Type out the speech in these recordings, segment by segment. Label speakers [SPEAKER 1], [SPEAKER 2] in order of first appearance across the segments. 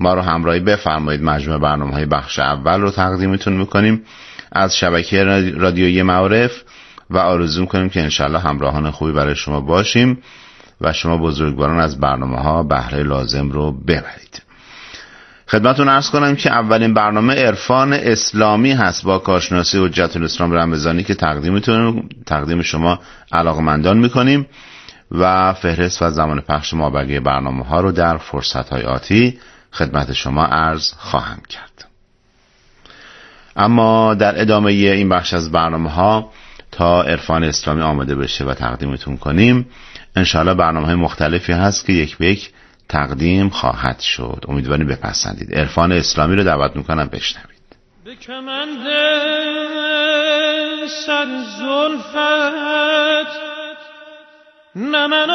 [SPEAKER 1] ما رو همراهی بفرمایید. مجموع برنامه‌های بخش اول رو تقدیمتون میکنیم از شبکه رادیویی معارف و آرزو میکنیم که انشالله همراهان خوبی برای شما باشیم و شما بزرگواران از برنامه‌ها بهره لازم رو ببرید. خدمتتون عرض کنم که اولین برنامه عرفان اسلامی هست با کارشناسی حجت الاسلام رمضانی که تقدیم شما علاقمندان میکنیم و فهرست و زمان پخش مابقی برنامه‌ها رو در فرصت‌های آتی خدمت شما عرض خواهم کرد. اما در ادامه این بخش از برنامه‌ها تا عرفان اسلامی آماده بشه و تقدیمتون کنیم، انشاءالله برنامه‌های مختلفی هست که یک به یک تقدیم خواهد شد. امیدواریم بپسندید. عرفان اسلامی رو دعوت میکنم بشنوید.
[SPEAKER 2] به کمند سر زلفت نه من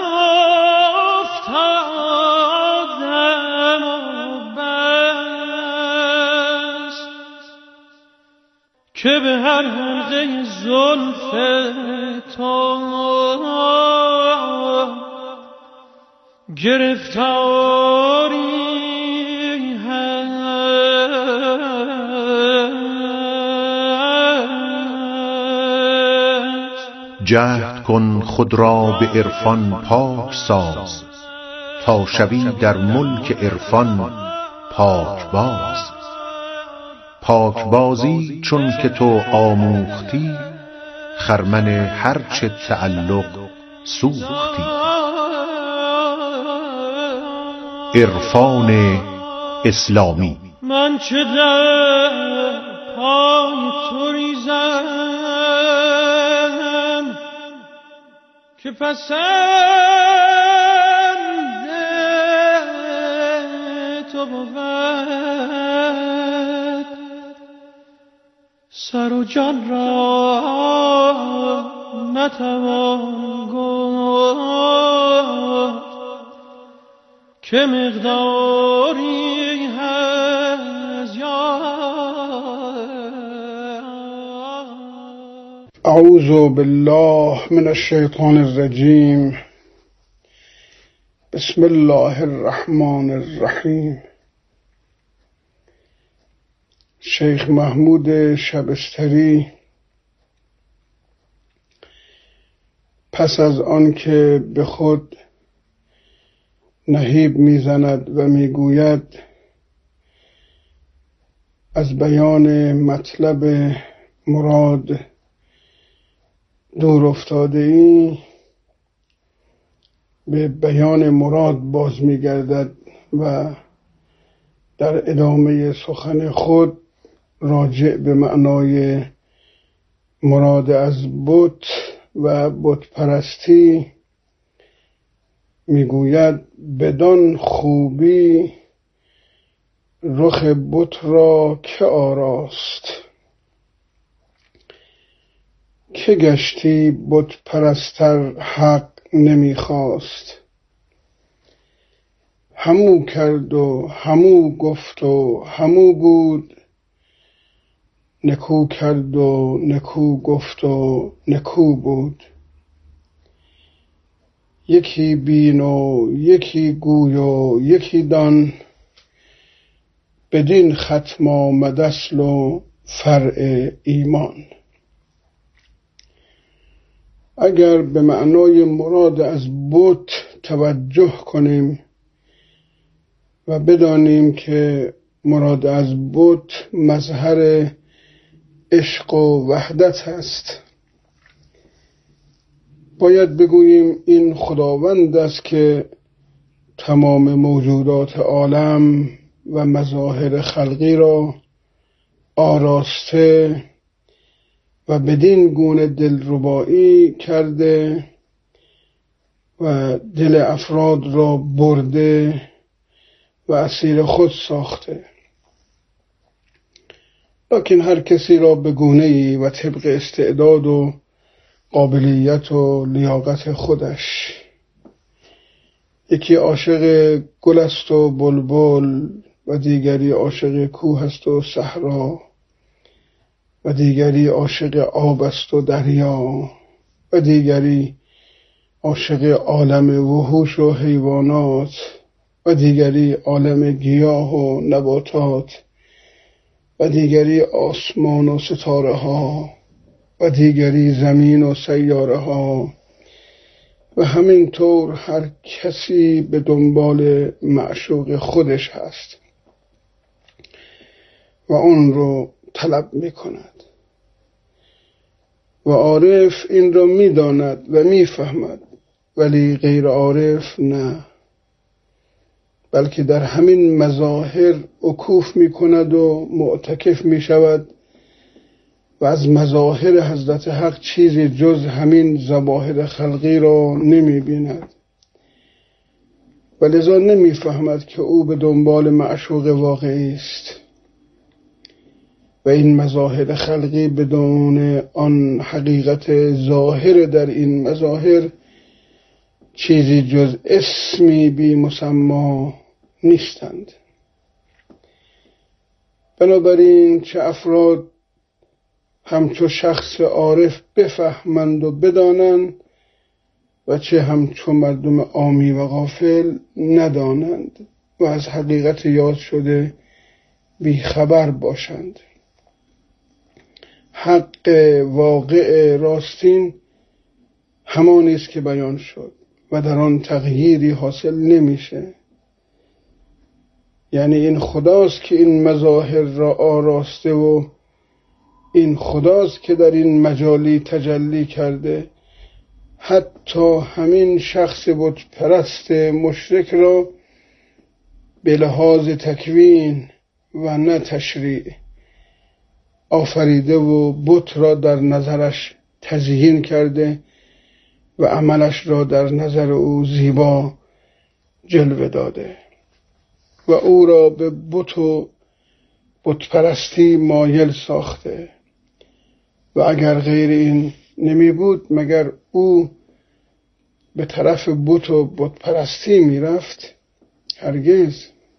[SPEAKER 2] افتادم و بس که به هر حلقه زلف تو گرفتاری هست.
[SPEAKER 3] جهد کن خود را به عرفان پاک ساز تا شوی در ملک عرفان پاک باز. پاک بازی چون که تو آموختی خرمن هرچه تعلق سوختی. عرفان اسلامی.
[SPEAKER 2] من چه در پای تو ریزم که پسند تو بود، سر و جان را نتوان گفت که مقداری هست یا.
[SPEAKER 4] اعوذ بالله من الشیطان الرجیم. بسم الله الرحمن الرحیم. شیخ محمود شبستری پس از آن که به خود نهیب میزند و میگوید از بیان مطلب مراد دور افتاده ای، به بیان مراد باز میگردد و در ادامه سخن خود راجع به معنای مراد از بت و بت پرستی میگوید بدان خوبی رخ بت را که آراست، که گشتی بت پرستر حق نمیخواست. همو کرد و همو گفت و همو بود، نکو کرد و نکو گفت و نکو بود. یکی بین و یکی گوی و یکی دان، بدین ختم آمد اصل و فرع ایمان. اگر به معنای مراد از بت توجه کنیم و بدانیم که مراد از بت مظهر عشق و وحدت هست، باید بگوییم این خداوند است که تمام موجودات عالم و مظاهر خلقی را آراسته و بدین گونه دلربایی کرده و دل افراد را برده و اسیر خود ساخته. لکن هر کسی را به گونه‌ای و طبق استعداد و قابلیت و لیاقت خودش. یکی عاشق گل است و بلبل و دیگری عاشق کوه است و صحرا و دیگری عاشق آب است و دریا و دیگری عاشق عالم وحوش و حیوانات و دیگری عالم گیاه و نباتات و دیگری آسمان و ستاره ها و دیگری زمین و سیاره ها و همینطور هر کسی به دنبال معشوق خودش هست و اون رو طلب می کند و عارف این را می داند و می فهمد، ولی غیر عارف نه، بلکه در همین مظاهر عکوف می کند و معتکف می شود و از مظاهر حضرت حق چیزی جز همین ظواهر خلقی را نمی بیند و لذا نمی فهمد که او به دنبال معشوق واقعی است و این مظاهر خلقی بدون آن حقیقت ظاهر در این مظاهر چیزی جز اسمی بی مسمی نیستند. بنابراین چه افراد همچو شخص عارف بفهمند و بدانند و چه همچو مردم عامی و غافل ندانند و از حقیقت یاد شده بیخبر باشند. حق واقع راستین همانی است که بیان شد و در آن تغییری حاصل نمیشه. یعنی این خداست که این مظاهر را آراسته و این خداست که در این مجالی تجلی کرده. حتی همین شخص بت پرست مشرک را به لحاظ تکوین و نه تشریع آفریده و بت را در نظرش تزیین کرده و عملش را در نظر او زیبا جلوه داده و او را به بت و بت پرستی مایل ساخته و اگر غیر این نمی بود مگر او به طرف بت و بت پرستی می رفت؟ هرگز.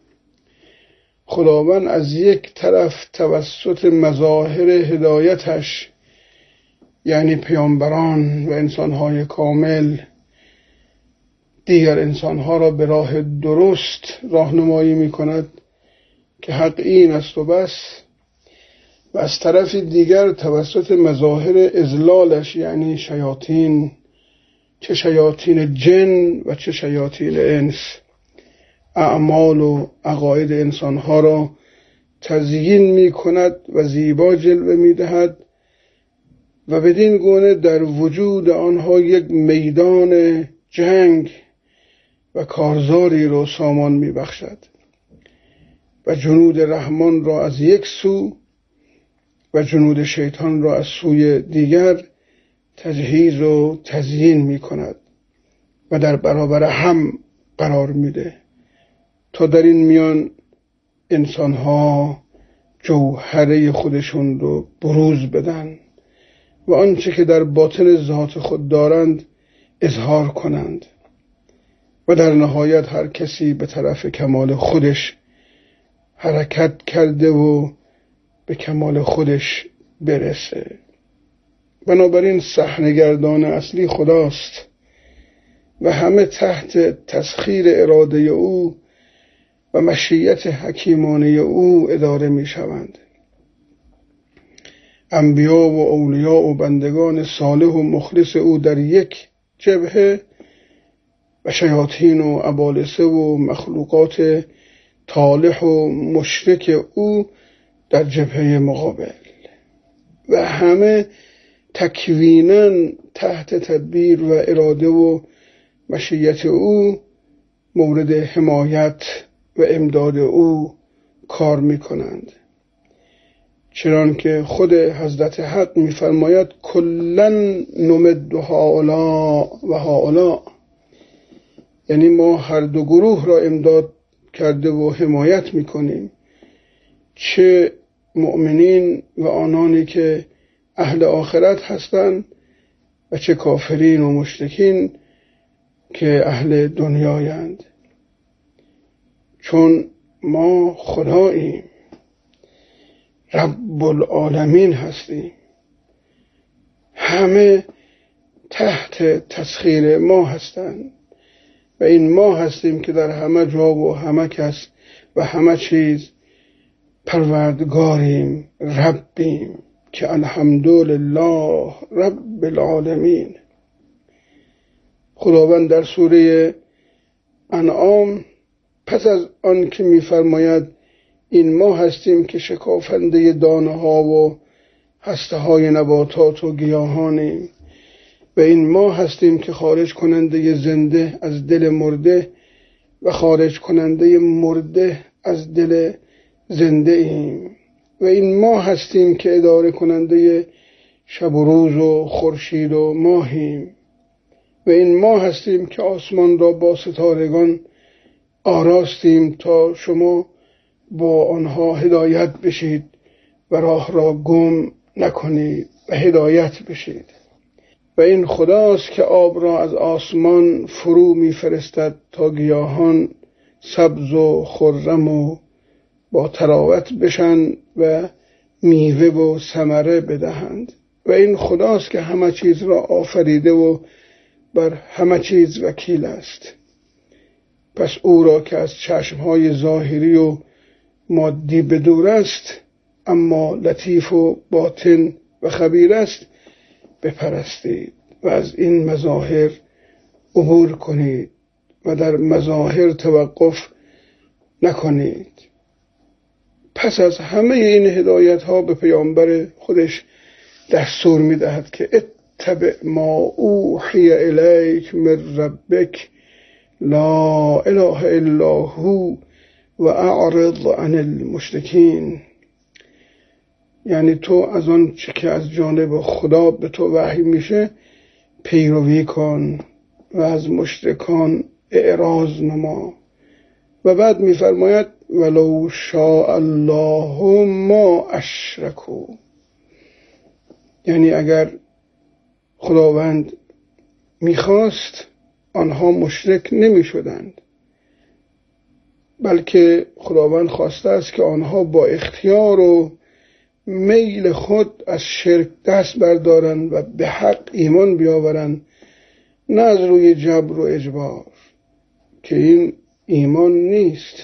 [SPEAKER 4] خداوند از یک طرف توسط مظاهر هدایتش یعنی پیامبران و انسانهای کامل دیگر انسانها را به راه درست راهنمایی می کند که حق این است و بس، و از طرف دیگر توسط مظاهر اضلالش یعنی شیاطین، چه شیاطین جن و چه شیاطین انس، اعمال و عقاید انسانها را تزیین می کند و زیبا جلوه می دهد و بدین گونه در وجود آنها یک میدان جنگ و کارزاری را سامان می بخشد و جنود رحمان را از یک سو و جنود شیطان را از سوی دیگر تجهیز و تزیین می کند و در برابر هم قرار میده تا در این میان انسانها جوهره خودشون رو بروز بدن و آنچه که در باطن ذات خود دارند اظهار کنند و در نهایت هر کسی به طرف کمال خودش حرکت کرده و به کمال خودش برسه. بنابراین صحنه‌گردان اصلی خداست و همه تحت تسخیر اراده او و مشیت حکیمانه او اداره می شوند. انبیا و اولیا و بندگان صالح و مخلص او در یک جبهه و شیاطین و ابالسه و مخلوقات طالح و مشرک او در جبهه مقابل و همه تکویناً تحت تدبیر و اراده و مشیت او مورد حمایت و امداد او کار می کنند، چنانکه خود حضرت حق می فرماید کلن نمد هؤلاء و هؤلاء، یعنی ما هر دو گروه را امداد کرده و حمایت می کنیم، چه مؤمنین و آنانی که اهل آخرت هستند و چه کافرین و مشرکین که اهل دنیایند، چون ما خداییم، رب العالمین هستیم، همه تحت تسخیر ما هستند و این ما هستیم که در همه جا و همه کس و همه چیز پروردگاریم، ربیم که الحمدلله رب العالمین. خداوند در سوره انعام پس از آن که می‌فرماید این ما هستیم که شکافنده دانه ها و هسته های نباتات و گیاهانیم و این ما هستیم که خارج کننده زنده از دل مرده و خارج کننده مرده از دل زنده ایم و این ما هستیم که اداره کننده شب و روز و خورشید و ماهیم و این ما هستیم که آسمان را با ستارگان آراستیم تا شما با آنها هدایت بشید و راه را گم نکنید و هدایت بشید. و این خداست که آب را از آسمان فرو می‌فرستد تا گیاهان سبز و خرم و با تراوت بشن و میوه و ثمره بدهند. و این خداست که همه چیز را آفریده و بر همه چیز وکیل است. پس او را که از چشمهای ظاهری و مادی بدور است اما لطیف و باطن و خبیر است بپرستید و از این مظاهر عبور کنید و در مظاهر توقف نکنید. پس از همه این هدایت ها به پیامبر خودش دستور می دهد که اتبع ما اوحی الیک من ربک لا اله الا هو و اعرض عن المشرکین. یعنی تو از آن چه که از جانب خدا به تو وحی میشه پیروی کن و از مشرکان اعراض نما. و بعد میفرماید ولو شاء الله ما اشرکوا، یعنی اگر خداوند میخواست آنها مشرک نمیشدند، بلکه خداوند خواسته است که آنها با اختیار و میل خود از شرک دست بردارند و به حق ایمان بیاورند، نه از روی جبر و اجبار، که این ایمان نیست.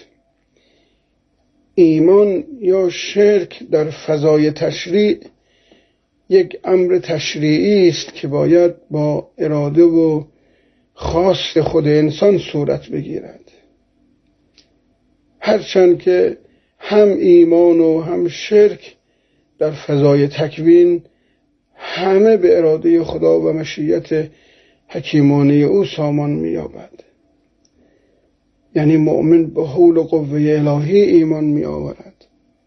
[SPEAKER 4] ایمان یا شرک در فضای تشریع یک امر تشریعی است که باید با اراده و خواست خود انسان صورت بگیرد. هرچند که هم ایمان و هم شرک در فضای تکوین همه به اراده خدا و مشیت حکیمانه او سامان می‌یابد. یعنی مؤمن به حول و قوه الهی ایمان می‌آورد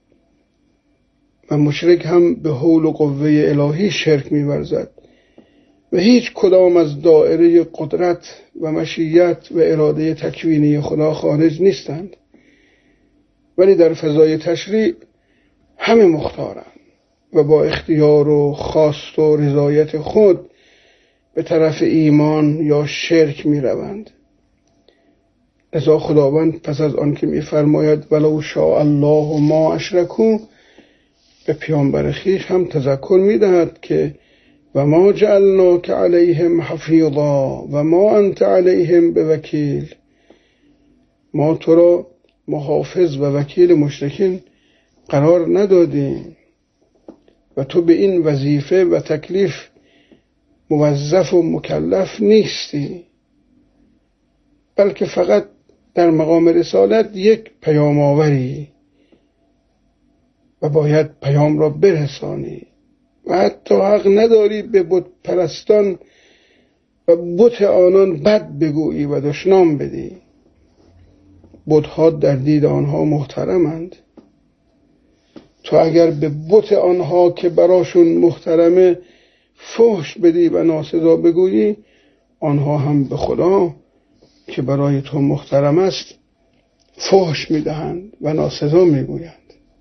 [SPEAKER 4] و مشرک هم به حول و قوه الهی شرک می‌ورزد و هیچ کدام از دائره قدرت و مشیت و اراده تکوینی خدا خارج نیستند، ولی در فضای تشریع همه مختارند و با اختیار و خواست و رضایت خود به طرف ایمان یا شرک می روند. لذا خداوند پس از آن که می فرماید ولو شاء الله ما اشرکوا، به پیامبر خویش هم تذکر می دهد که و ما جعلناک علیهم حفیظا و ما انت علیهم بوکیل، ما تو را محافظ و وکیل مشرکین قرار ندادیم و تو به این وظیفه و تکلیف موظف و مکلف نیستی، بلکه فقط در مقام رسالت یک پیام آوری و باید پیام را برسانی و حتی حق نداری به بت پرستان و بت آنان بد بگویی و دشنام بدی. بت‌ها در دید آنها محترمند. تو اگر به بت آنها که براشون محترمه فحش بدی و ناسزا بگویی، آنها هم به خدا که برای تو محترم است فحش میدهند و ناسزا میگویند.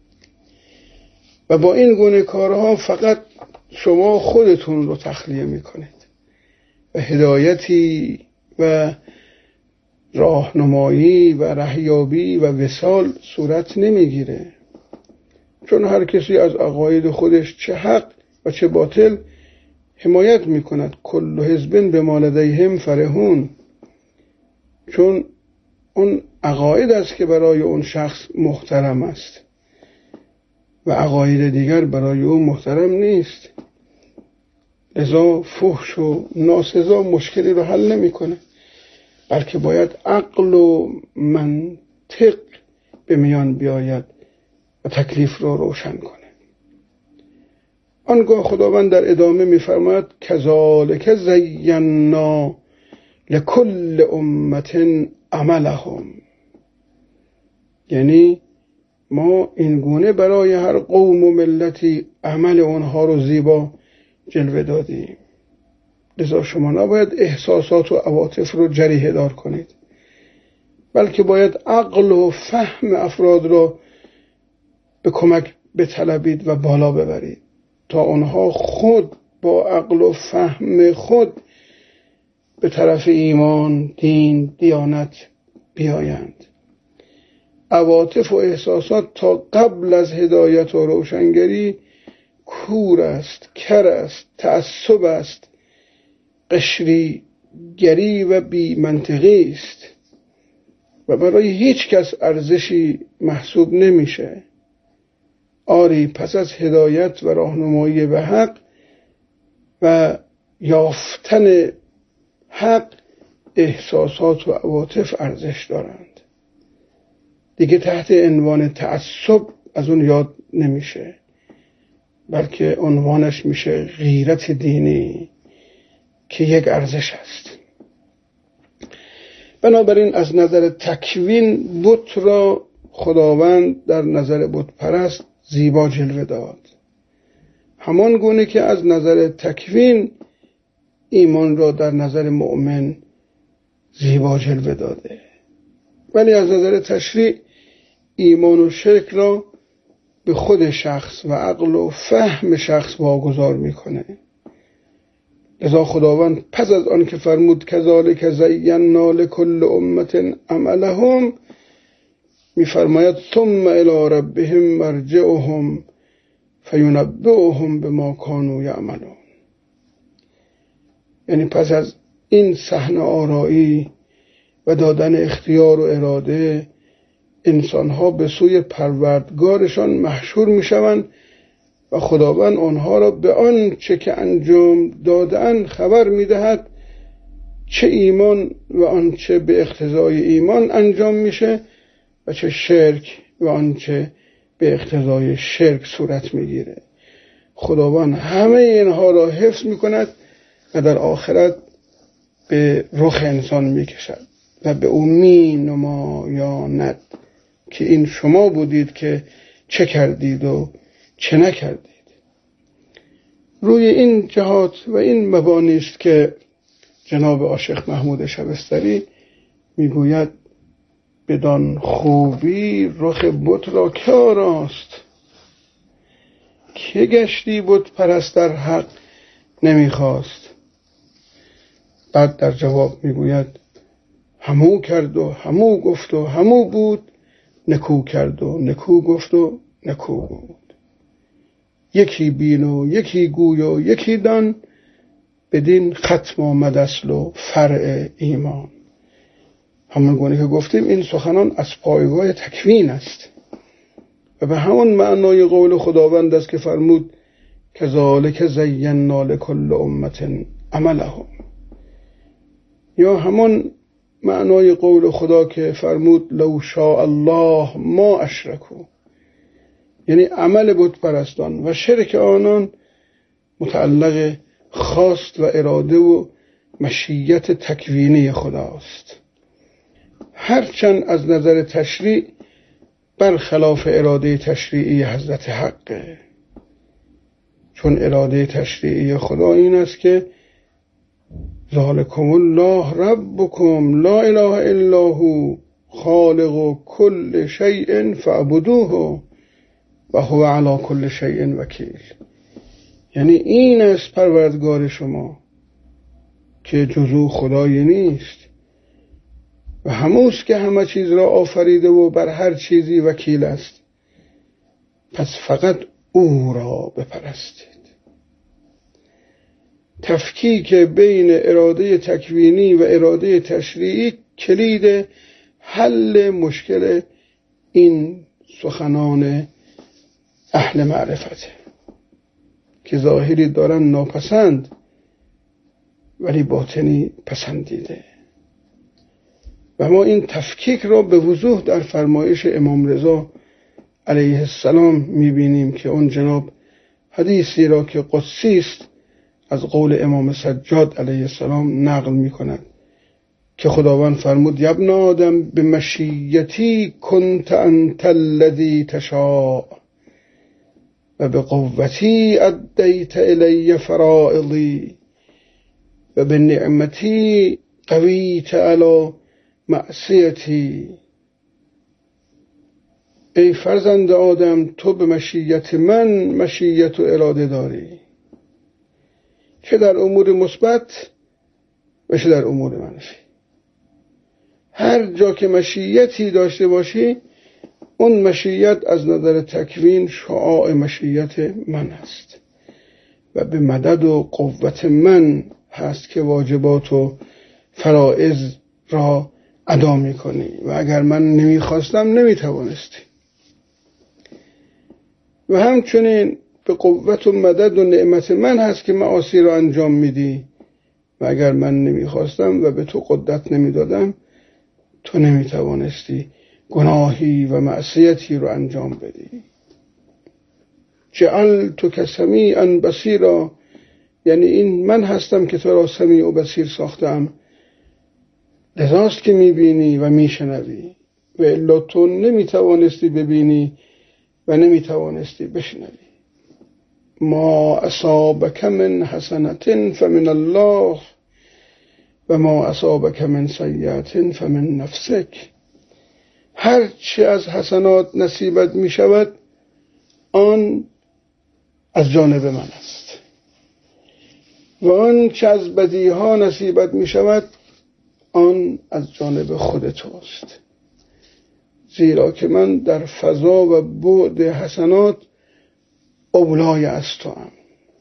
[SPEAKER 4] و با این گونه کارها فقط شما خودتون رو تخلیه میکنید و هدایتی و راهنمایی و رهیابی و وصال صورت نمیگیره، چون هر کسی از عقاید خودش چه حق و چه باطل حمایت میکند. کل حزب بما لدیهم فرحون. چون اون عقاید است که برای اون شخص محترم است و عقاید دیگر برای او محترم نیست. لذا فحش و ناسزا مشکلی رو حل نمیکنه، بلکه باید عقل و منطق به میان بیاید و تکلیف رو روشن کنه. آنگاه خداوند در ادامه می‌فرماید کذالک زینا لکل امة عملهم، یعنی ما این گونه برای هر قوم و ملتی عمل اونها رو زیبا جلوه دادیم. لذا شما نباید احساسات و عواطف رو جریحه دار کنید، بلکه باید عقل و فهم افراد رو به کمک بطلبید و بالا ببرید تا آنها خود با عقل و فهم خود به طرف ایمان، دین، دیانت بیایند. عواطف و احساسات تا قبل از هدایت و روشنگری کور است، کر است، تعصب است، قشری گری و بی منطقی است و برای هیچ کس ارزشی محسوب نمیشه. آری پس از هدایت و راهنمایی به حق و یافتن حق احساسات و عواطف ارزش دارند. دیگه تحت عنوان تعصب از اون یاد نمیشه، بلکه عنوانش میشه غیرت دینی که یک ارزش است. بنابراین از نظر تکوین بت را خداوند در نظر بت پرست زیبا جلوه داد، همان گونه که از نظر تکوین ایمان را در نظر مؤمن زیبا جلوه داده. ولی از نظر تشریع ایمان و شرک را به خود شخص و عقل و فهم شخص واگذار میکنه. لذا خداوند پس از آن که فرمود کذالک زینا لکل امة عملهم میفرماید ثم الی ربهم مرجعهم فینبئهم بما کانوا یعملون، یعنی پس از این صحنه آرایی و دادن اختیار و اراده انسانها به سوی پروردگارشان محشور میشوند و خداوند آنها را به آن چه که انجام دادن خبر میدهد، چه ایمان و آنچه به اقتضای ایمان انجام میشه و چه شرک و آنچه به اقتضای شرک صورت میگیره. خداوند همه اینها را حفظ میکند و در آخرت به رخ انسان میکشد و به او مینمایاند که این شما بودید که چه کردید و چه نکردید. روی این جهات و این مبانی است که جناب عاشق محمود شبستری میگوید بدان خوبی رخ بت را که آراست، که گشتی بت پرست در حق نمیخواست. بعد در جواب میگوید همو کرد و همو گفت و همو بود، نکو کرد و نکو گفت و نکو بود. یکی بین و یکی گوی و یکی دان، بدین ختم آمد اصل و فرع ایمان. همون گونه که گفتیم این سخنان از پایگاه تکوین است و به همون معنای قول خداوند است که فرمود کذالک زینا لکل امة عملهم، یا همون معنای قول خدا که فرمود لو شاء الله ما اشرکو، یعنی عمل بت پرستان و شرک آنان متعلق خواست و اراده و مشیت تکوینی خداست، هرچند از نظر تشریع برخلاف اراده تشریعی حضرت حقه. چون اراده تشریعی خدا این است که ذالکم الله ربکم لا اله الا هو خالق کل شیء فاعبدوه و هو علی کل شیء وکیل، یعنی این است پروردگار شما که جز او خدایی نیست و هموست که همه چیز را آفریده و بر هر چیزی وکیل است، پس فقط او را بپرستید. تفکیک بین اراده تکوینی و اراده تشریعی کلید حل مشکل این سخنان اهل معرفته که ظاهری دارن ناپسند ولی باطنی پسندیده. و ما این تفکیک را به وضوح در فرمایش امام رضا علیه السلام میبینیم که اون جناب حدیثی را که قدسی است از قول امام سجاد علیه السلام نقل میکند که خداوند فرمود یا ابن آدم به مشیتی کنت انت الذی تشاء و به قوتی ادیت الی فرائضی و به نعمتی قویت علی معصیتی. ای فرزند آدم تو به مشیت من مشیت و اراده داری، چه در امور مثبت و چه در امور منفی. هر جا که مشیتی داشته باشی اون مشیت از نظر تکوین شعاع مشیت من است و به مدد و قوت من هست که واجبات و فرائض را ادا میکنی و اگر من نمیخواستم نمیتوانستی. و همچنین به قوت و مدد و نعمت من هست که معاصی را انجام میدی و اگر من نمیخواستم و به تو قدرت نمیدادم تو نمیتوانستی گناهی و معصیتی رو انجام بدی. جعلتک سمیعا بصیرا، یعنی این من هستم که تو را سمیع و بصیر ساختم، لذاست که میبینی و میشنوی و الا تو نمیتوانستی ببینی و نمیتوانستی بشنوی. ما اصابک من حسنة فمن الله و ما اصابک من سیئة فمن نفسک. هر چه از حسنات نصیبت می شود آن از جانب من است و آن چه از بدیها نصیبت می شود آن از جانب خود توست، زیرا که من در فضا و بعد حسنات اولای از تو ام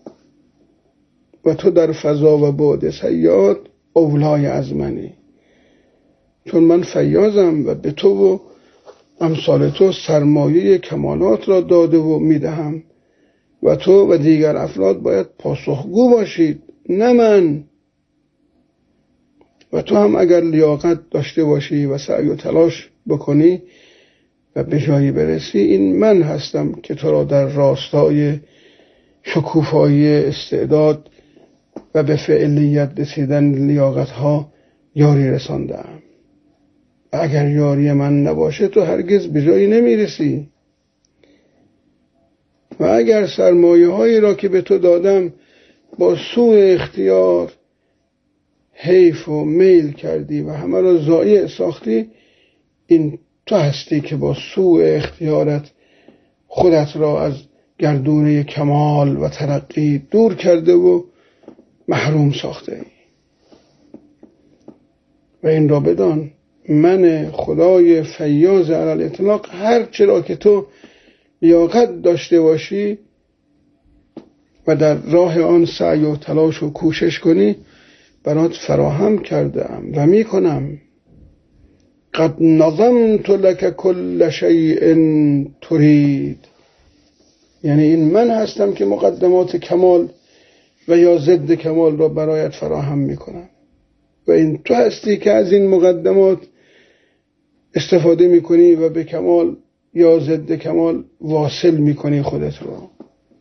[SPEAKER 4] و تو در فضا و بعد سیئات اولای از منی، چون من فیاضم و به تو و امثال تو سرمایه کمالات را داده و میدهم و تو و دیگر افراد باید پاسخگو باشید نه من. و تو هم اگر لیاقت داشته باشی و سعی و تلاش بکنی و به جایی برسی این من هستم که تو را در راستای شکوفایی استعداد و به فعلیت رسیدن لیاقت ها یاری رساندم. اگر یاری من نباشه تو هرگز به جایی نمیرسی و اگر سرمایه هایی را که به تو دادم با سوء اختیار حیف و میل کردی و همه را ضایع ساختی، این تو هستی که با سوء اختیارت خودت را از گردونه کمال و ترقی دور کرده و محروم ساخته ای. و این را بدان من خدای فیاض علی الاطلاق هر چرا که تو لیاقت داشته باشی و در راه آن سعی و تلاش و کوشش کنی برات فراهم کرده ام و می کنم. قد نظمت لك كل شيء تريد، یعنی این من هستم که مقدمات کمال و یا ضد کمال را برایت فراهم می کنم و این تو هستی که از این مقدمات استفاده می کنی و به کمال یا ضد کمال واصل می کنی خودت را.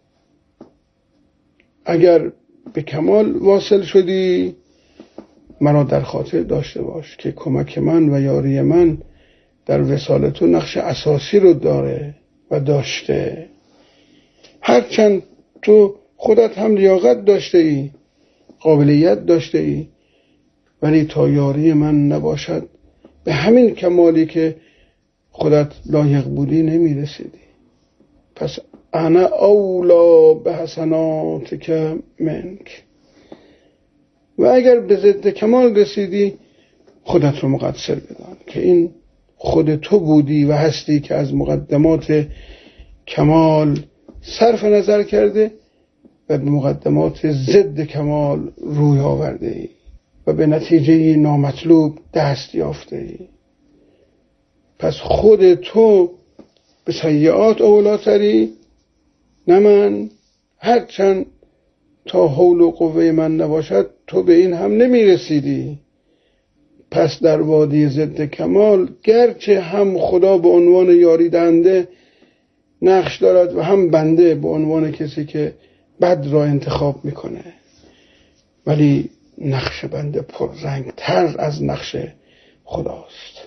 [SPEAKER 4] اگر به کمال واصل شدی مرا در خاطر داشته باش که کمک من و یاری من در وصال تو نقش اساسی رو داره و داشته. هرچند تو خودت هم لیاقت داشته ای، قابلیت داشته ای، ولی تا یاری من نباشد به همین کمالی که خودت لایق بودی نمیرسیدی. پس انا اولا به حسناتک منک. و اگر به ضد کمال رسیدی خودت رو مقصر بدان که این خود تو بودی و هستی که از مقدمات کمال صرف نظر کرده و به مقدمات ضد کمال روی آورده ای و به نتیجه نامطلوب دست یافته ای. پس خود تو به سیئات اولاتری، نه من. هرچند تا حول و قوه من نباشد تو به این هم نمیرسیدی. پس در وادی ضد کمال گرچه هم خدا به عنوان یاری دهنده نقش دارد و هم بنده به عنوان کسی که بد را انتخاب میکنه، ولی نقش بنده پررنگ تر از نقش خداست.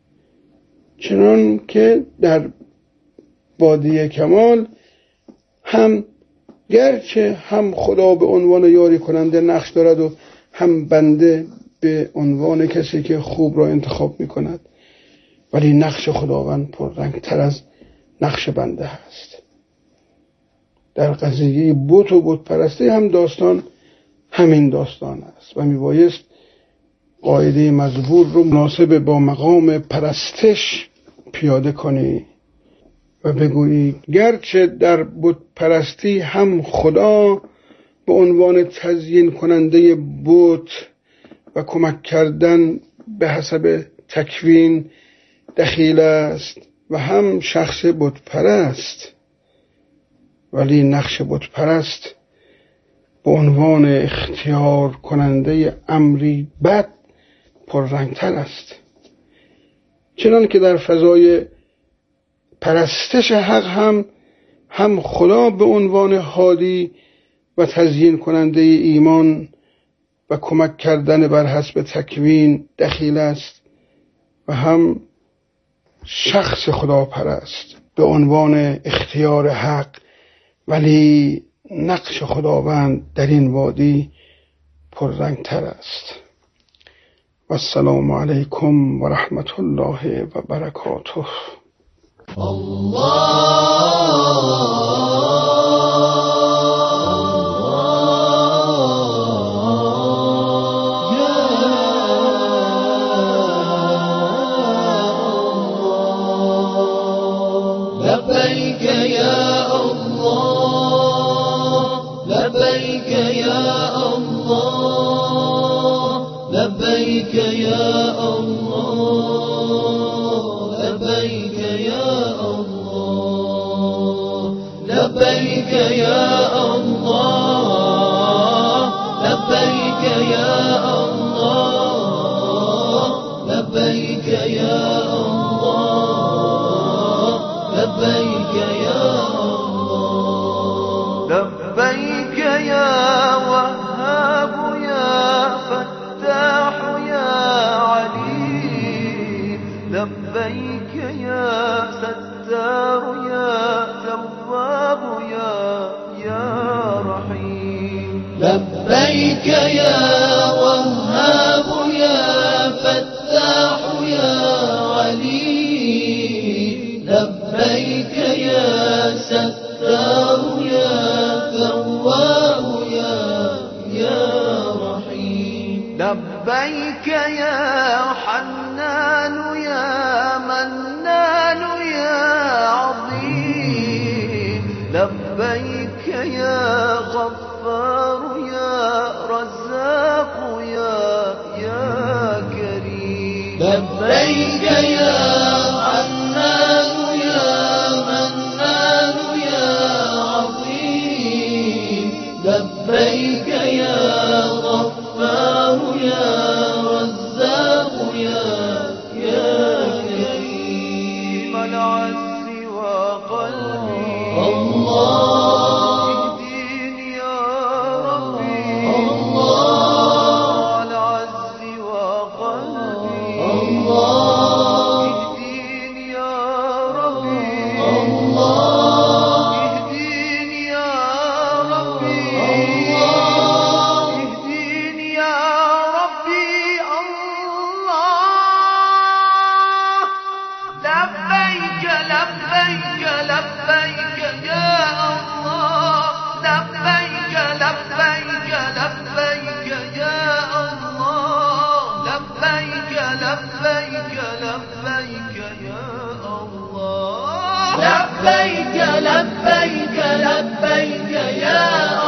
[SPEAKER 4] چنان که در وادی کمال هم گرچه هم خدا به عنوان یاری کننده نقش دارد و هم بنده به عنوان کسی که خوب را انتخاب می کند، ولی نقش خداوند پررنگ تر از نقش بنده هست. در قضیه بت و بت پرستی هم داستان همین داستان است و می بایست قاعده مزبور رو مناسب با مقام پرستش پیاده کنی و بگویی گرچه در بت پرستی هم خدا به عنوان تزیین کننده بت و کمک کردن به حسب تکوین دخیل است و هم شخص بت پرست، ولی نقش بت پرست به عنوان اختیار کننده امری بد پررنگتر است. چنان که در فضای پرستش حق هم خدا به عنوان هادی و تزیین کننده ایمان و کمک کردن بر حسب تکوین دخیل است و هم شخص خدا پرست به عنوان اختیار حق، ولی نقش خداوند در این وادی پررنگ تر است. و السلام علیکم و رحمت الله و برکاته.
[SPEAKER 5] لبيك يا الله لبيك يا الله لبيك يا الله لبيك يا الله لبيك يا الله لبيك يا الله لبيك يا الله لبيك يا الله لبيك يا وهاب يا فتاح يا عليم لبيك يا ستار يا تواب يا رحيم لبيك يا وهاب يا فتاح يا عليم لبيك يا ستار يا تواب يا رحيم لبيك يا حنان يا منان يا عظيم لبيك يا غفار يا رزاق يا كريم لبيك يا حنان يا منان يا عظيم لبيك يا غفار يا رزاق يا كريم العز وقلبي الله اهديني يا ربي الله العز وقلبي الله اهديني يا ربي الله اهديني يا ربي الله اهديني يا ربي الله لبيك لبيك لبيك يا الله لبيك لبيك لبيك يا الله لبيك لبيك لبيك يا الله لبيك لبيك لبيك يا